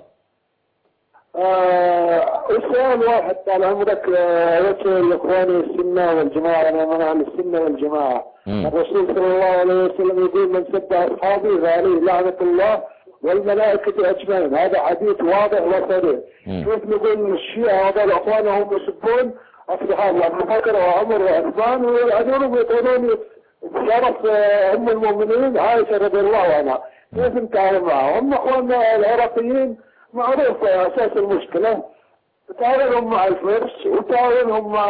السؤال واحد طال عمرك، وجه الاخوان السنه والجماعه، انا من اهل السنه والجماعه. الرسول صلى الله عليه وسلم يقول من سب اصحابي فعليه لعنه الله والملائكه اجمعين، هذا حديث واضح وصريح. كيف نقول الشيعه هذول اخوانهم هم يسبون اصحاب ابو بكر وعمر وعثمان ويلعنونهم ويقولون بشرف ام المؤمنين عائشه رضي الله عنها، كيف نتعامل معهم؟ هم اخواننا العراقيين معروف اساس المشكله، تعاونهم مع الفرس وتعاونهم مع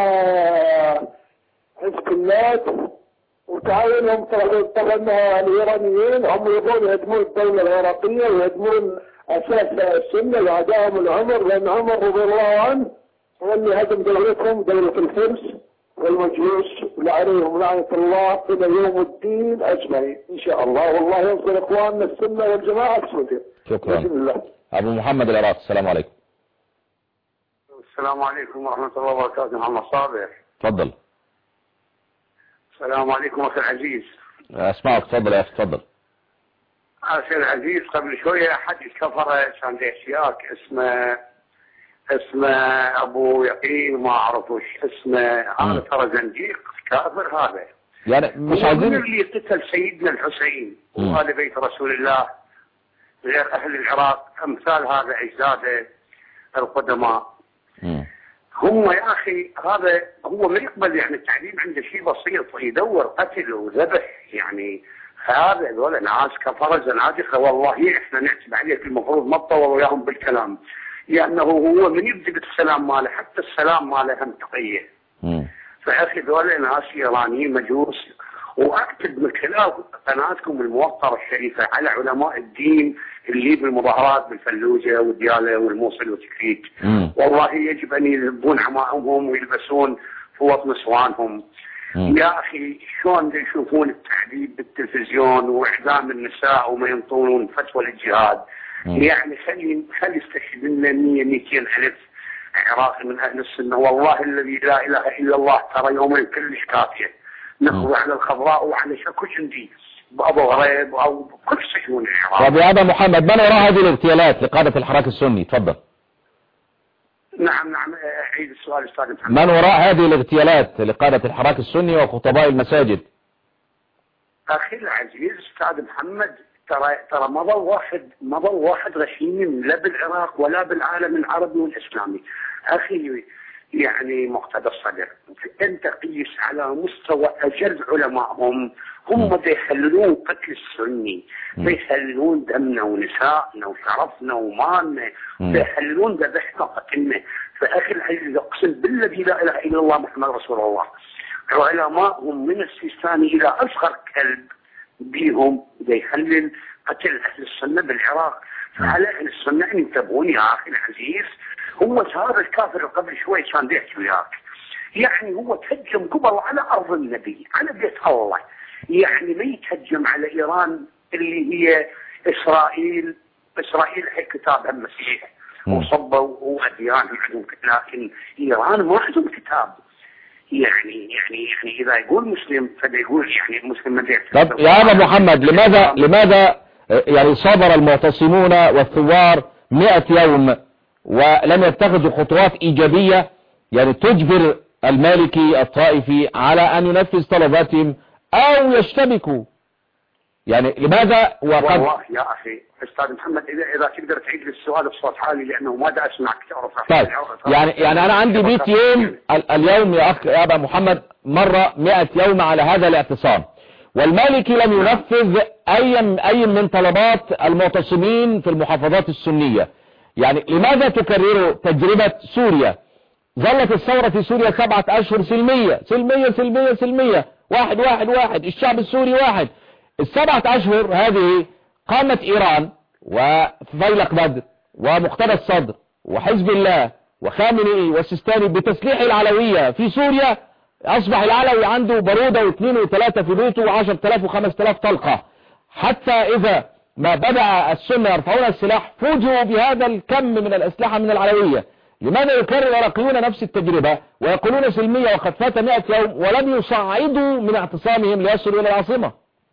حزب الله وتعاونهم طبعا الايرانيين، هم يبغون يهدمون الدوله العراقيه ويهدمون اساس السنه واعدائهم العمر، لان عمر رضي الله عنه هو اللي هدم دولتهم دوله الفرس والمجوس وعليهم لعنه الله الى يوم الدين اجمعين ان شاء الله. والله ينصر اخواننا السنه والجماعه السعوديه. شكرا. بسم الله. أبو محمد العراق. السلام عليكم. السلام عليكم ورحمة الله وبركاته. محمد صابر. تفضل. السلام عليكم أخي العزيز. أسمعك، تفضل يا أخي، تفضل. أخي العزيز قبل شوية حد كفر كان اشتياك اسمه أبو يقين ما أعرفوش اسمه، أنا ترى زنديق كافر هذا. يعني مش عايزين اللي قتل سيدنا الحسين وآل بيت رسول الله غير أهل العراق أمثال هذا أجداده القدماء. هم يا اخي هذا هو ما يقبل، يعني التعليم عنده شيء بسيط، يدور قتل وذبح، يعني هذا هذول ناس كفره زنادقه، والله احنا نحسب عليك المفروض ما تطول وياهم بالكلام، لانه هو من يبدي بالسلام ماله حتى السلام ماله هم تقيه. فاخي ذول ناس ايرانيين مجوس، واكتب من خلال قناتكم الموقره الشريفه على علماء الدين اللي بالمظاهرات بالفلوجه والدياله والموصل وتكريت، والله يجب ان يلبون عمائمهم ويلبسون فوط نسوانهم. يا اخي شلون يشوفون التعذيب بالتلفزيون واعدام النساء وما ينطون فتوى للجهاد؟ يعني خلي يستشهد لنا 100-200 الف عراقي من اهل السنه، والله الذي لا اله الا الله ترى يومين كلش كافيه نقضي على الخضراء وعلى شكوشندي بابو غريب او بكل سجون العراق. طب يا ابا محمد، من وراء هذه الاغتيالات لقادة الحراك السني؟ تفضل. نعم عيد السؤال استاذ محمد. من وراء هذه الاغتيالات لقادة الحراك السني وخطباء المساجد؟ اخي العزيز استاذ محمد، ترى ما ضل واحد غشيم لا بالعراق ولا بالعالم العربي والاسلامي. اخي يعني مقتدى الصدر، انت قيس على مستوى اجل علمائهم، هم بيحللون قتل السني، بيحللون دمنا ونسائنا وشرفنا ومالنا، بيحللون ذبحنا وقتلنا. فاخي العزيز اقسم بالذي لا اله الا الله محمد رسول الله، علمائهم من السيستاني الى اصغر كلب بيهم بيحلل قتل اهل السنه بالعراق. فعلى اهل السنه ان ينتبهون يا اخي العزيز. هو هذا الكافر قبل شوي كان بيحكي وياك، يعني هو تهجم قبل على ارض النبي، على بيت الله، يعني ما يتهجم على ايران اللي هي اسرائيل هي كتابها المسيح وصبوا واديان عندهم، لكن ايران ما عندهم كتاب. يعني اذا يقول مسلم فبيقول يعني مسلم ما بيعتبر. طب يا ابا محمد، لماذا يعني صبر المعتصمون والثوار 100 يوم ولم يتخذوا خطوات إيجابية يعني تجبر المالكي الطائفي على أن ينفذ طلباتهم أو يشتبكوا؟ يعني لماذا؟ وقد والله يا أخي أستاذ محمد إذا تقدر تعيد لي السؤال بصوت عالي لأنه ما دا أسمعك تعرف. طيب يعني أنا عندي 100 يوم اليوم يا أخي يا أبا محمد، مرة 100 يوم على هذا الاعتصام، والمالكي لم ينفذ أي من طلبات المعتصمين في المحافظات السنية. يعني لماذا تكرروا تجربة سوريا؟ ظلت الثورة في سوريا 7 أشهر سلمية سلمية سلمية سلمية، واحد الشعب السوري واحد. ال7 أشهر هذه قامت إيران وفيلق بدر ومقتدى الصدر وحزب الله وخامنئي والسيستاني بتسليح العلوية في سوريا. أصبح العلوي عنده برودة و2 و3 في بيته و10,000 و5,000 طلقة، حتى إذا ما بدأ السنة يرفعون السلاح فوجئوا بهذا الكم من الأسلحة من العلوية. لماذا يكرر العراقيون نفس التجربة ويقولون سلمية وقد فات 100 يوم ولم يصعدوا من اعتصامهم ليصلوا إلى العاصمة؟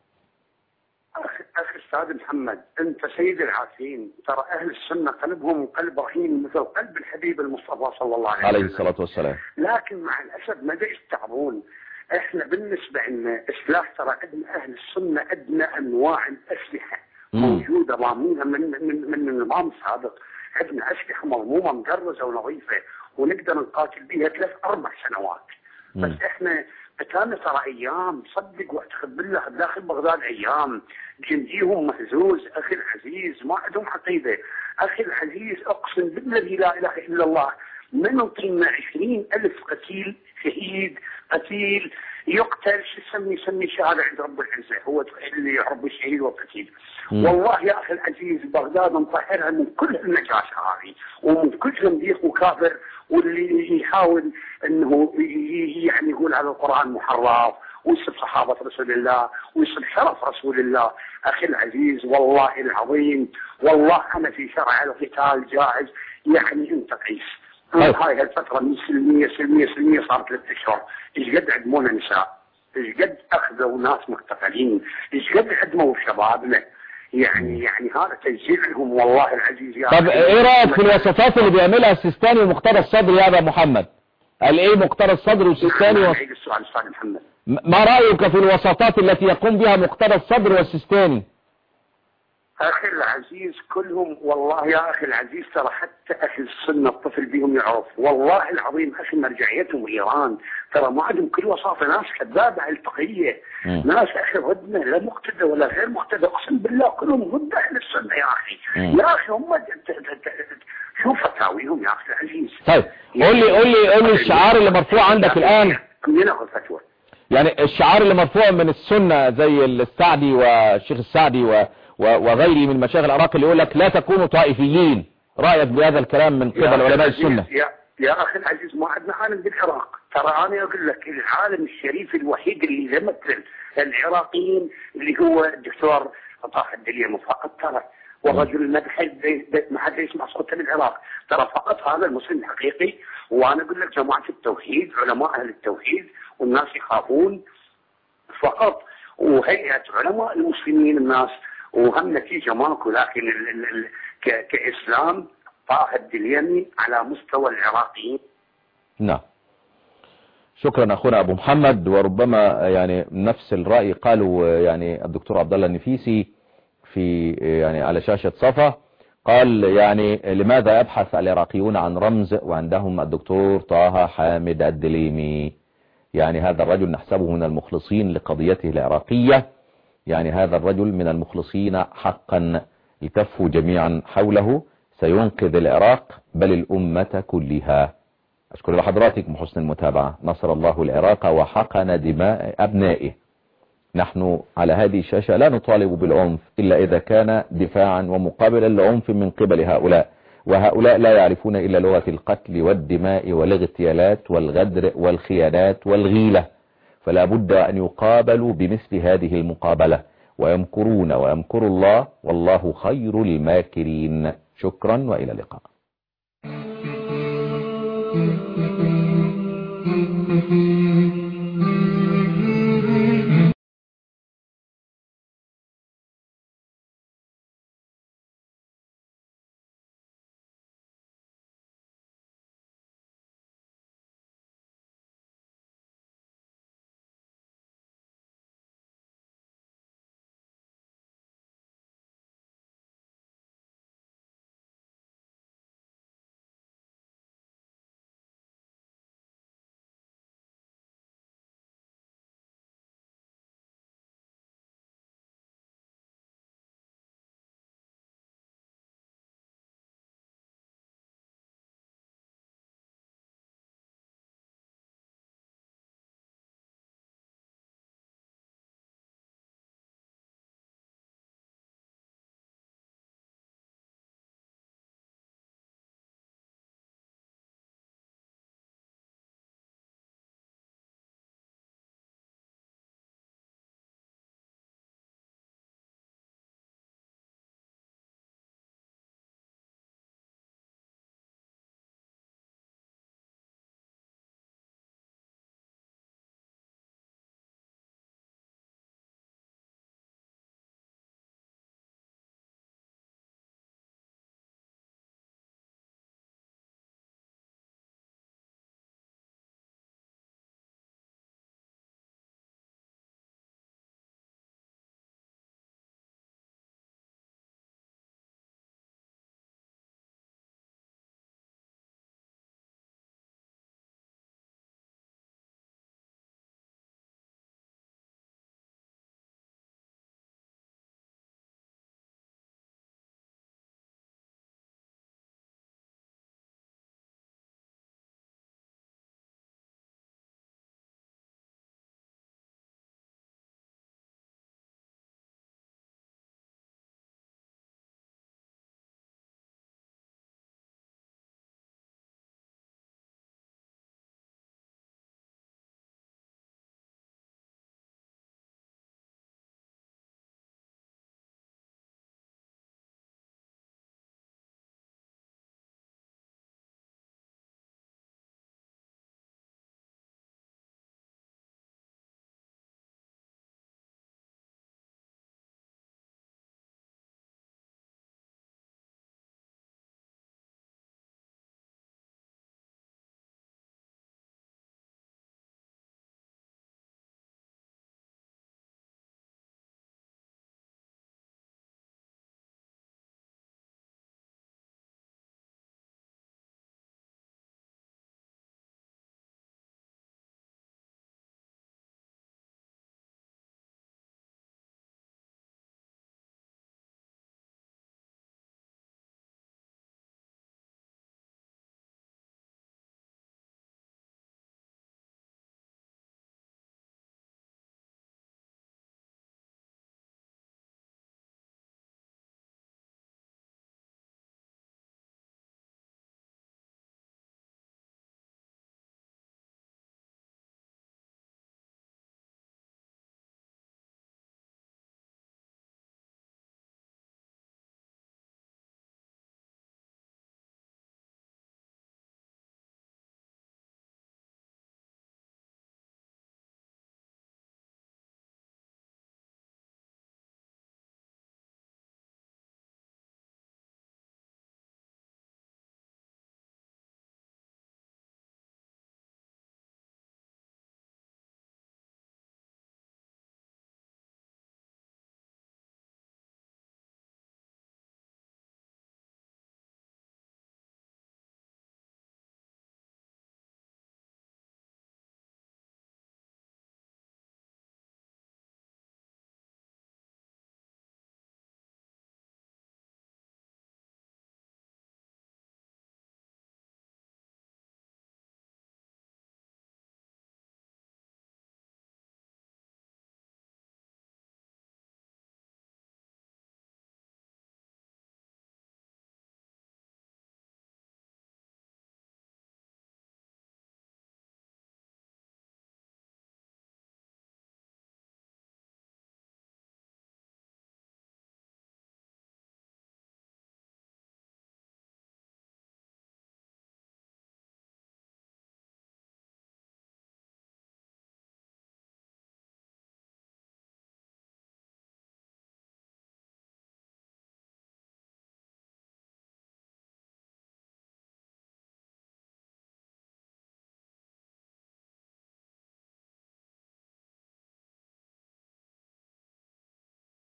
أخي أستاذ محمد، أنت سيد العاصين، ترى أهل السنة قلبهم قلب رحيم مثل قلب الحبيب المصطفى صلى الله عليه الصلاة والسلام. لكن مع الأسف ما يستعبون. احنا بالنسبة لنا إصلاح ترى عندنا أهل السنة عندنا أنواع الأسلحة موجودة ضامنها من النظام السابق. عندنا أسلحة مضمومة مجرزة ونظيفة ونقدر نقاتل بها 3-4 سنوات. بس احنا قتالنا ترى أيام، صدق واعتقد بالله داخل بغداد أيام جنديهم مهزوز. أخي العزيز ما عندهم عقيدة. أخي العزيز أقسم بالذي لا إله إلا الله ما نطينا 20,000 قتيل شهيد قتيل يقتل يسمي شهادة عند رب العزة، هو اللي رب الشهيد والقتيل. والله يا أخي العزيز بغداد نطهرها من كل النجاسة هذه ومن كل زنديق وكافر واللي يحاول انه يعني يقول على القرآن محرف ويسب صحابة رسول الله ويسب شرف رسول الله. أخي العزيز والله العظيم والله أنا في شرع القتال جاهز. يعني انت قيس هاي الفترة من سلمية صارت 3 أشهر، ايش قد عدمونا نساء، ايش قد اخذوا ناس مختفلين، ايش قد عدموا شبابنا. يعني هذا تسجيل لهم والله العزيز. يا طب ايه رأيك في الوصفات اللي بيعملها السيستاني ومقتدى الصدر يا ابا محمد؟ قال ايه مقتدى الصدر والسيستاني ما رأيك في الوساطات التي يقوم بها مقتدى الصدر والسيستاني؟ أخي العزيز كلهم والله يا أخي العزيز ترى حتى أهل السنة الطفل بهم يعرف والله العظيم أخي مرجعيتهم إيران ترى ما عندهم كل وصافة ناس كذابة الفقهية ناس أخي ردنا لا مقتدى ولا غير مقتدى أقسم بالله كلهم ضد أهل السنة يا أخي يا أخي هم شوف فتاويهم يا أخي العزيز. طيب قول لي الشعار اللي مرفوع عندك الآن ناخذ فتوى يعني الشعار اللي مرفوع من السنة زي السعدي والشيخ السعدي وغيره من مشايخ العراق اللي يقول لك لا تكونوا طائفيين، رأيك بهذا الكلام من قبل علماء السنة؟ يا أخي العزيز ما عندنا عالم بالعراق، ترى أنا أقول لك العالم الشريف الوحيد اللي يمثل العراقيين اللي هو الدكتور طه الدليمي فقط ترى، والرجل ما حد يسمع صوته بالعراق ترى فقط هذا المسلم الحقيقي. وأنا أقول لك جماعة التوحيد علماء أهل التوحيد والناس يخافون فقط، وهيئة علماء المسلمين الناس وهم نتيجة ماكو، لكن كإسلام طه الدليمي على مستوى العراقيين. نعم شكرا أخونا أبو محمد. وربما يعني نفس الرأي قالوا يعني الدكتور عبد الله النفيسي في يعني على شاشة صفا، قال يعني لماذا يبحث العراقيون عن رمز وعندهم الدكتور طه حامد الدليمي؟ يعني هذا الرجل نحسبه من المخلصين لقضيته العراقية، يعني هذا الرجل من المخلصين حقا، التفوا جميعا حوله سينقذ العراق بل الأمة كلها. أشكر لحضراتكم حسن المتابعة. نصر الله العراق وحقن دماء أبنائه. نحن على هذه الشاشة لا نطالب بالعنف إلا إذا كان دفاعا ومقابلا لعنف من قبل هؤلاء، وهؤلاء لا يعرفون إلا لغة القتل والدماء والاغتيالات والغدر والخيانات والغيلة، فلا بد أن يقابلوا بمثل هذه المقابلة. ويمكرون ويمكر الله والله خير الماكرين. شكرا وإلى اللقاء.